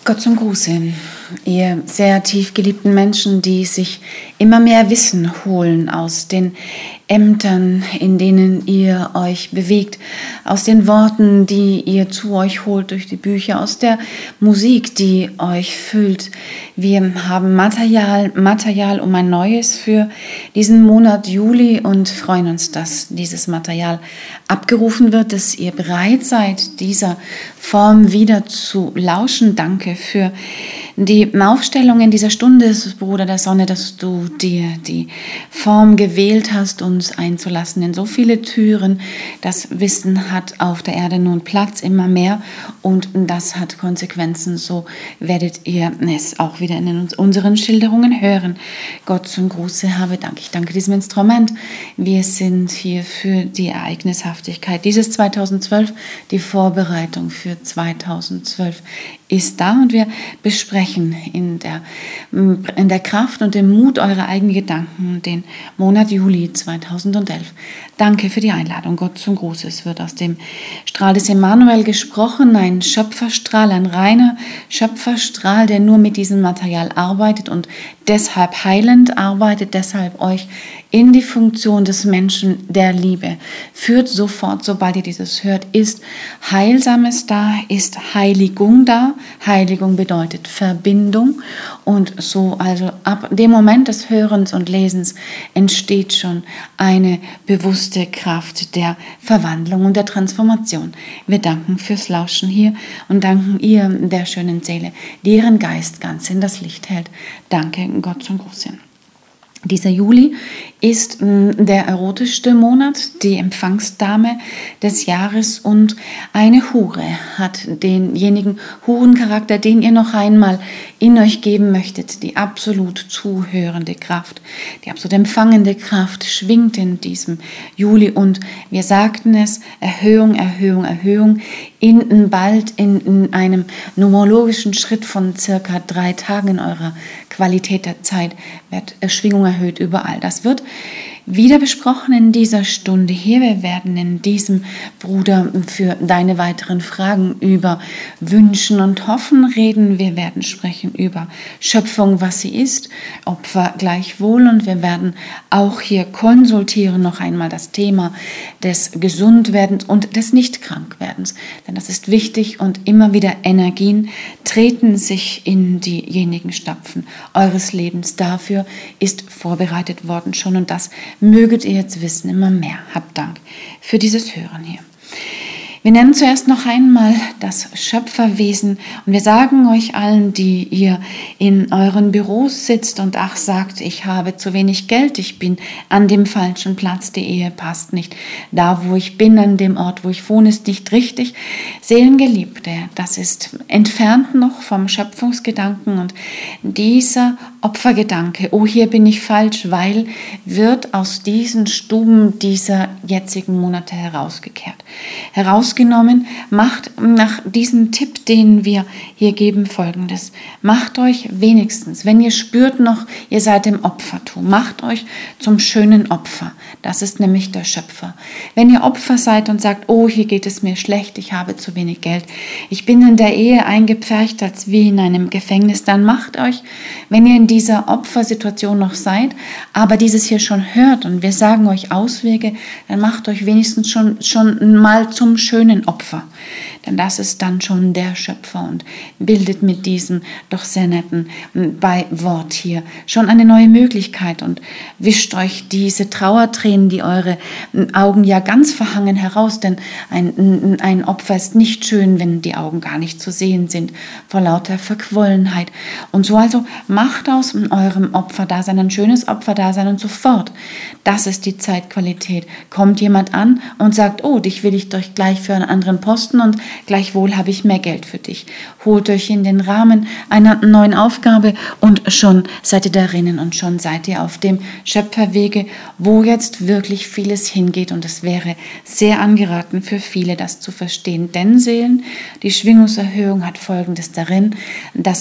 Gott zum Gruße, ihr sehr tief geliebten Menschen, die sich immer mehr Wissen holen aus den Ämtern, in denen ihr euch bewegt, aus den Worten, die ihr zu euch holt durch die Bücher, aus der Musik, die euch füllt. Wir haben Material um ein neues für diesen Monat Juli und freuen uns, dass dieses Material abgerufen wird, dass ihr bereit seid, dieser Form wieder zu lauschen. Danke für die Aufstellung in dieser Stunde, Bruder der Sonne, dass du dir die Form gewählt hast, uns einzulassen in so viele Türen. Das Wissen hat auf der Erde nun Platz, immer mehr, und das hat Konsequenzen. So werdet ihr es auch wieder in unseren Schilderungen hören. Gott zum Gruße habe Dank. Ich danke diesem Instrument. Wir sind hier für die Ereignishaftigkeit dieses 2012, die Vorbereitung für 2012 ist da, und wir besprechen in der Kraft und dem Mut eurer eigenen Gedanken den Monat Juli 2011. Danke für die Einladung. Gott zum Gruß. Es wird aus dem Strahl des Emanuel gesprochen, ein Schöpferstrahl, ein reiner Schöpferstrahl, der nur mit diesem Material arbeitet und deshalb heilend arbeitet, deshalb euch in die Funktion des Menschen der Liebe führt. Sofort, sobald ihr dieses hört, ist Heilsames da, ist Heiligung da. Heiligung bedeutet Verbindung, und so also ab dem Moment des Hörens und Lesens entsteht schon eine bewusste Kraft der Verwandlung und der Transformation. Wir danken fürs Lauschen hier und danken ihr, der schönen Seele, die ihren Geist ganz in das Licht hält. Danke, Gott zum Gruß. Dieser Juli ist der erotischste Monat, die Empfangsdame des Jahres, und eine Hure hat denjenigen Hurencharakter, den ihr noch einmal in euch geben möchtet. Die absolut zuhörende Kraft, die absolut empfangende Kraft schwingt in diesem Juli, und wir sagten es, Erhöhung, Erhöhung, Erhöhung, bald in einem numerologischen Schritt von circa 3 Tagen in eurer Qualität der Zeit wird Schwingung erhöht überall. Das wird wieder besprochen in dieser Stunde hier. Wir werden in diesem, Bruder, für deine weiteren Fragen über Wünschen und Hoffen reden. Wir werden sprechen über Schöpfung, was sie ist, Opfer gleichwohl, und wir werden auch hier konsultieren noch einmal das Thema des Gesundwerdens und des Nicht-Krankwerdens, denn das ist wichtig, und immer wieder Energien treten sich in diejenigen Stapfen eures Lebens. Dafür ist vorbereitet worden schon, und das möget ihr jetzt wissen, immer mehr. Habt Dank für dieses Hören hier. Wir nennen zuerst noch einmal das Schöpferwesen, und wir sagen euch allen, die ihr in euren Büros sitzt und sagt, ich habe zu wenig Geld, ich bin an dem falschen Platz, die Ehe passt nicht, da wo ich bin, an dem Ort, wo ich wohne, ist nicht richtig. Seelengeliebte, das ist entfernt noch vom Schöpfungsgedanken, und dieser Opfergedanke, oh, hier bin ich falsch, weil, wird aus diesen Stuben dieser jetzigen Monate herausgenommen. Macht nach diesem Tipp, den wir hier geben, Folgendes. Macht euch wenigstens, wenn ihr spürt noch, ihr seid im Opfertum, macht euch zum schönen Opfer. Das ist nämlich der Schöpfer. Wenn ihr Opfer seid und sagt, oh, hier geht es mir schlecht, ich habe zu wenig Geld, ich bin in der Ehe eingepfercht als wie in einem Gefängnis, dann macht euch, wenn ihr in dieser Opfersituation noch seid, aber dieses hier schon hört und wir sagen euch Auswege, dann macht euch wenigstens schon mal zum schönen Opfer. Denn das ist dann schon der Schöpfer und bildet mit diesem doch sehr netten Beiwort hier schon eine neue Möglichkeit und wischt euch diese Trauertränen, die eure Augen ja ganz verhangen, heraus. Denn ein Opfer ist nicht schön, wenn die Augen gar nicht zu sehen sind, vor lauter Verquollenheit. Und so also macht aus eurem Opferdasein ein schönes Opferdasein und sofort. Das ist die Zeitqualität. Kommt jemand an und sagt, oh, dich will ich doch gleich für einen anderen Posten und gleichwohl habe ich mehr Geld für dich. Holt euch in den Rahmen einer neuen Aufgabe und schon seid ihr darinnen und schon seid ihr auf dem Schöpferwege, wo jetzt wirklich vieles hingeht, und es wäre sehr angeraten für viele, das zu verstehen. Denn Seelen, die Schwingungserhöhung hat Folgendes darin, dass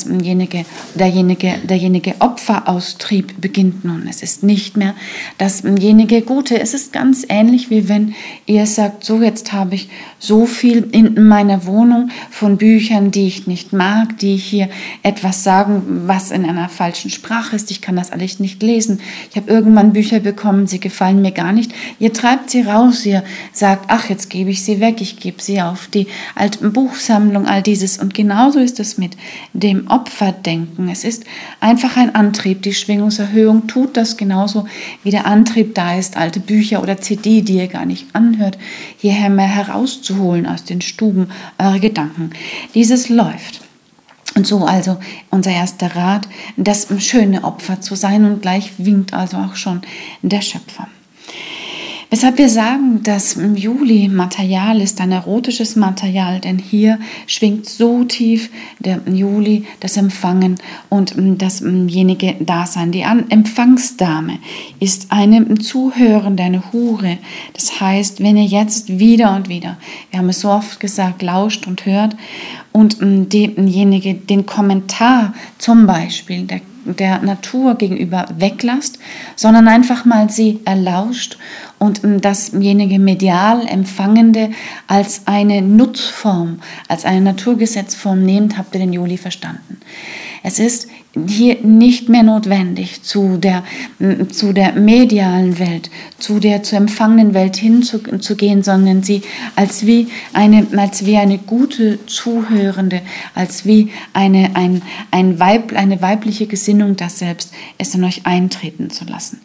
derjenige Opferaustrieb beginnt nun. Es ist nicht mehr dasjenige Gute. Es ist ganz ähnlich, wie wenn ihr sagt, so jetzt habe ich so viel in meinem meiner Wohnung von Büchern, die ich nicht mag, die hier etwas sagen, was in einer falschen Sprache ist. Ich kann das alles nicht lesen. Ich habe irgendwann Bücher bekommen, sie gefallen mir gar nicht. Ihr treibt sie raus, ihr sagt, ach, jetzt gebe ich sie weg, ich gebe sie auf die alte Buchsammlung, all dieses. Und genauso ist es mit dem Opferdenken. Es ist einfach ein Antrieb. Die Schwingungserhöhung tut das genauso, wie der Antrieb da ist, alte Bücher oder CD, die ihr gar nicht anhört, hierher mehr herauszuholen aus den Stuben eure Gedanken. Dieses läuft. Und so also unser erster Rat, das schöne Opfer zu sein, und gleich winkt also auch schon der Schöpfer. Weshalb wir sagen, das Juli-Material ist ein erotisches Material, denn hier schwingt so tief der Juli, das Empfangen und dasjenige Dasein. Die Empfangsdame ist eine Zuhörende, eine Hure. Das heißt, wenn ihr jetzt wieder und wieder, wir haben es so oft gesagt, lauscht und hört und diejenige den Kommentar zum Beispiel der Natur gegenüber weglasst, sondern einfach mal sie erlauscht und dasjenige medial Empfangende als eine Nutzform, als eine Naturgesetzform nehmt, habt ihr den Juli verstanden. Es ist hier nicht mehr notwendig, zu der medialen Welt, zu der zu empfangenen Welt hinzugehen, sondern sie als wie eine gute Zuhörende, als wie eine weibliche Gesinnung, das selbst es in euch eintreten zu lassen.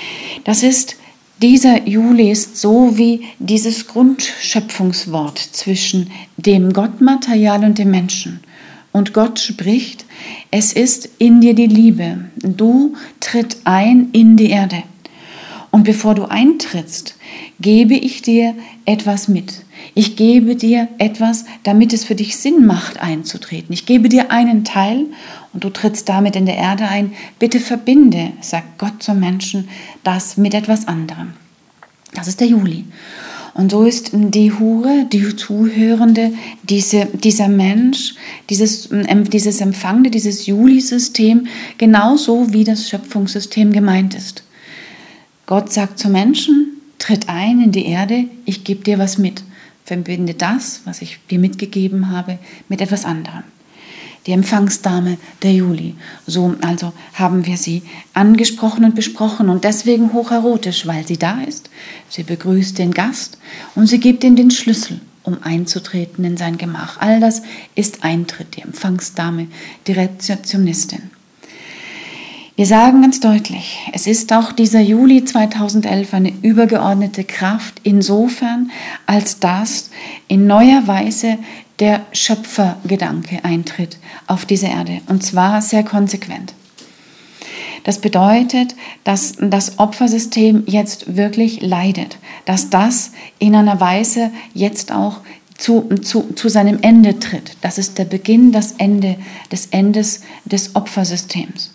Dieser Juli ist so wie dieses Grundschöpfungswort zwischen dem Gottmaterial und dem Menschen. Und Gott spricht, es ist in dir die Liebe. Du tritt ein in die Erde. Und bevor du eintrittst, gebe ich dir etwas mit. Ich gebe dir etwas, damit es für dich Sinn macht, einzutreten. Ich gebe dir einen Teil und du trittst damit in der Erde ein. Bitte verbinde, sagt Gott zum Menschen, das mit etwas anderem. Das ist der Juli. Und so ist die Hure, die Zuhörende, dieser Mensch, dieses Empfangende, dieses Juli-System, genauso wie das Schöpfungssystem gemeint ist. Gott sagt zum Menschen, tritt ein in die Erde, ich gebe dir was mit. Verbinde das, was ich dir mitgegeben habe, mit etwas anderem. Die Empfangsdame der Juli. So also haben wir sie angesprochen und besprochen und deswegen hocherotisch, weil sie da ist. Sie begrüßt den Gast und sie gibt ihm den Schlüssel, um einzutreten in sein Gemach. All das ist Eintritt, die Empfangsdame, die Rezeptionistin. Wir sagen ganz deutlich, es ist auch dieser Juli 2011 eine übergeordnete Kraft insofern, als das in neuer Weise der Schöpfergedanke eintritt auf diese Erde, und zwar sehr konsequent. Das bedeutet, dass das Opfersystem jetzt wirklich leidet, dass das in einer Weise jetzt auch zu seinem Ende tritt. Das ist der Beginn, das Ende des Endes des Opfersystems.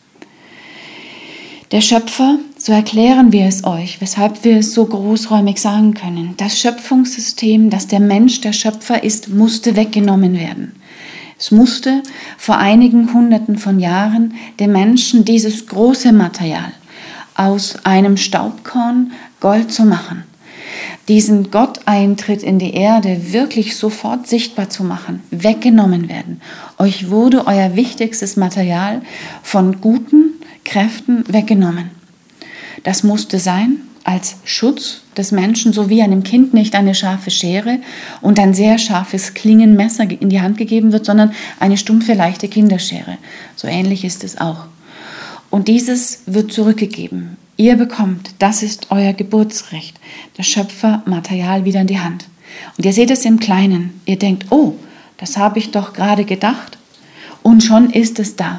Der Schöpfer, so erklären wir es euch, weshalb wir es so großräumig sagen können, das Schöpfungssystem, das der Mensch der Schöpfer ist, musste weggenommen werden. Es musste vor einigen Hunderten von Jahren dem Menschen dieses große Material aus einem Staubkorn Gold zu machen, diesen Gotteintritt in die Erde wirklich sofort sichtbar zu machen, weggenommen werden. Euch wurde euer wichtigstes Material von guten Kräften weggenommen. Das musste sein als Schutz des Menschen, so wie einem Kind nicht eine scharfe Schere und ein sehr scharfes Klingenmesser in die Hand gegeben wird, sondern eine stumpfe, leichte Kinderschere. So ähnlich ist es auch. Und dieses wird zurückgegeben. Ihr bekommt, das ist euer Geburtsrecht, das Schöpfermaterial wieder in die Hand. Und ihr seht es im Kleinen. Ihr denkt, oh, das habe ich doch gerade gedacht. Und schon ist es da.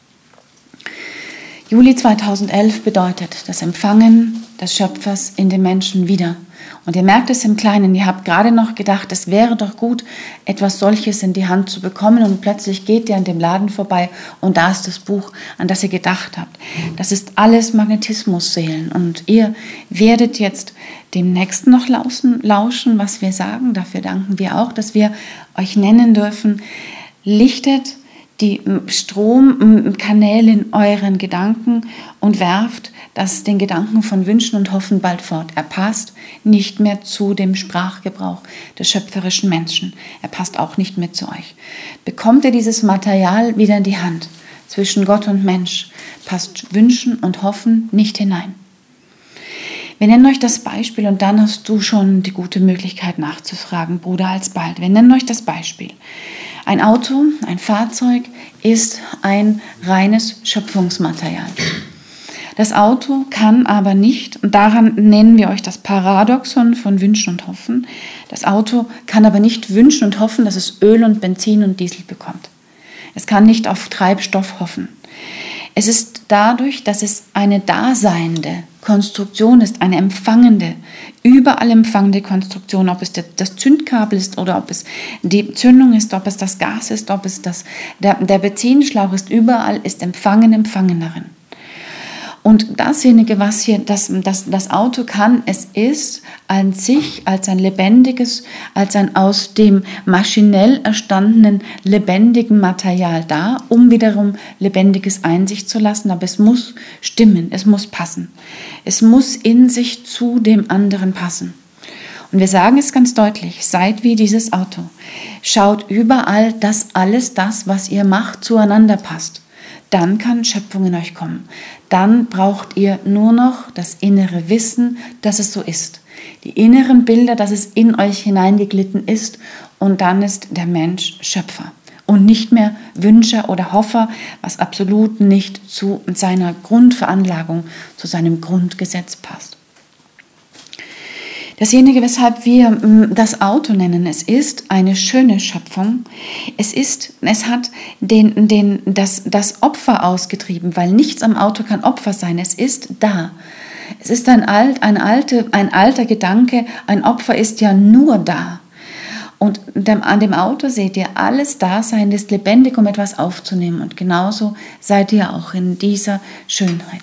Juli 2011 bedeutet das Empfangen des Schöpfers in den Menschen wieder. Und ihr merkt es im Kleinen, ihr habt gerade noch gedacht, es wäre doch gut, etwas solches in die Hand zu bekommen, und plötzlich geht ihr an dem Laden vorbei und da ist das Buch, an das ihr gedacht habt. Das ist alles Magnetismusseelen, und ihr werdet jetzt dem Nächsten noch lauschen, was wir sagen. Dafür danken wir auch, dass wir euch nennen dürfen. Lichtet die Stromkanäle in euren Gedanken und werft den Gedanken von Wünschen und Hoffen bald fort. Er passt nicht mehr zu dem Sprachgebrauch des schöpferischen Menschen. Er passt auch nicht mehr zu euch. Bekommt ihr dieses Material wieder in die Hand? Zwischen Gott und Mensch passt Wünschen und Hoffen nicht hinein. Wir nennen euch das Beispiel und dann hast du schon die gute Möglichkeit nachzufragen, Bruder, alsbald. Wir nennen euch das Beispiel. Ein Auto, ein Fahrzeug ist ein reines Schöpfungsmaterial. Das Auto kann aber nicht, und daran nennen wir euch das Paradoxon von Wünschen und Hoffen, das Auto kann aber nicht wünschen und hoffen, dass es Öl und Benzin und Diesel bekommt. Es kann nicht auf Treibstoff hoffen. Es ist dadurch, dass es eine daseinende Konstruktion ist, eine empfangende, überall empfangende Konstruktion, ob es das Zündkabel ist oder ob es die Zündung ist, ob es das Gas ist, ob es der Benzinschlauch ist, überall ist Empfangen darin. Und dasjenige, was hier das Auto kann, es ist an sich als ein lebendiges, als ein aus dem maschinell erstandenen lebendigen Material da, um wiederum Lebendiges einsicht zu lassen. Aber es muss stimmen, es muss passen. Es muss in sich zu dem anderen passen. Und wir sagen es ganz deutlich, seid wie dieses Auto. Schaut überall, dass alles das, was ihr macht, zueinander passt. Dann kann Schöpfung in euch kommen. Dann braucht ihr nur noch das innere Wissen, dass es so ist. Die inneren Bilder, dass es in euch hineingeglitten ist. Und dann ist der Mensch Schöpfer. Und nicht mehr Wünscher oder Hoffer, was absolut nicht zu seiner Grundveranlagung, zu seinem Grundgesetz passt. Dasjenige, weshalb wir das Auto nennen, es ist eine schöne Schöpfung. Es hat das Opfer ausgetrieben, weil nichts am Auto kann Opfer sein. Es ist da. Es ist ein alter Gedanke, ein Opfer ist ja nur da. Und an dem Auto seht ihr, alles Dasein ist lebendig, um etwas aufzunehmen. Und genauso seid ihr auch in dieser Schönheit.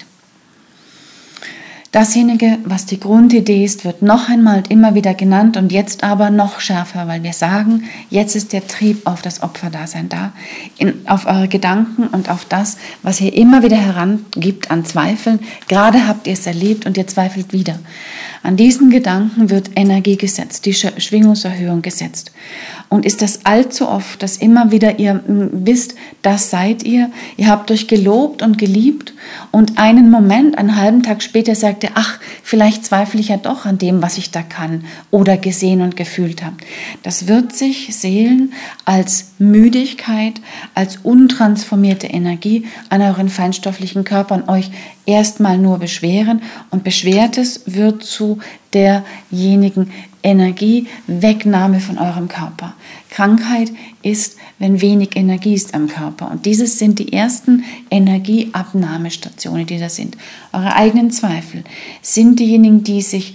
Dasjenige, was die Grundidee ist, wird noch einmal immer wieder genannt und jetzt aber noch schärfer, weil wir sagen, jetzt ist der Trieb auf das Opferdasein da, auf eure Gedanken und auf das, was ihr immer wieder herangibt an Zweifeln. Gerade habt ihr es erlebt und ihr zweifelt wieder. An diesen Gedanken wird Energie gesetzt, die Schwingungserhöhung gesetzt. Und ist das allzu oft, dass immer wieder ihr wisst, das seid ihr habt euch gelobt und geliebt und einen Moment, einen halben Tag später sagt ihr, ach, vielleicht zweifle ich ja doch an dem, was ich da kann oder gesehen und gefühlt habe. Das wird sich Seelen als Müdigkeit, als untransformierte Energie an euren feinstofflichen Körpern euch erstmal nur beschweren und Beschwertes wird zu derjenigen Energiewegnahme von eurem Körper. Krankheit ist, wenn wenig Energie ist am Körper. Und dieses sind die ersten Energieabnahmestationen, die da sind. Eure eigenen Zweifel sind diejenigen, die sich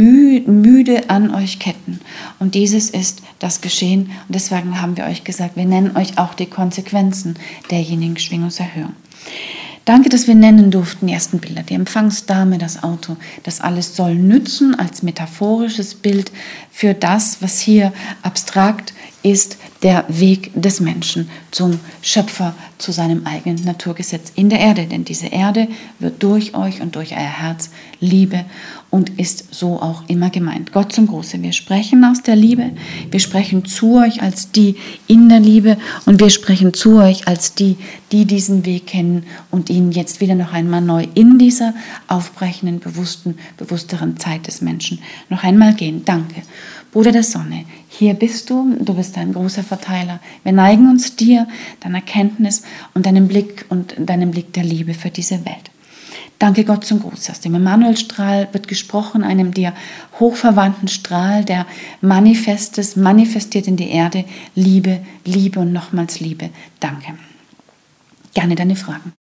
müde an euch ketten. Und dieses ist das Geschehen. Und deswegen haben wir euch gesagt, wir nennen euch auch die Konsequenzen derjenigen Schwingungserhöhung. Danke, dass wir nennen durften, die ersten Bilder, die Empfangsdame, das Auto. Das alles soll nützen als metaphorisches Bild für das, was hier abstrakt ist, der Weg des Menschen zum Schöpfer, zu seinem eigenen Naturgesetz in der Erde. Denn diese Erde wird durch euch und durch euer Herz Liebe und ist so auch immer gemeint. Gott zum Gruße. Wir sprechen aus der Liebe, wir sprechen zu euch als die in der Liebe und wir sprechen zu euch als die diesen Weg kennen und ihn jetzt wieder noch einmal neu in dieser aufbrechenden, bewussteren Zeit des Menschen noch einmal gehen. Danke. Bruder der Sonne, hier bist du bist ein großer Verteiler. Wir neigen uns dir, deiner Erkenntnis und deinem Blick der Liebe für diese Welt. Danke Gott zum Gruß. Aus dem Emmanuelstrahl wird gesprochen, einem dir hochverwandten Strahl, der manifestiert in die Erde Liebe, Liebe und nochmals Liebe. Danke. Gerne deine Fragen.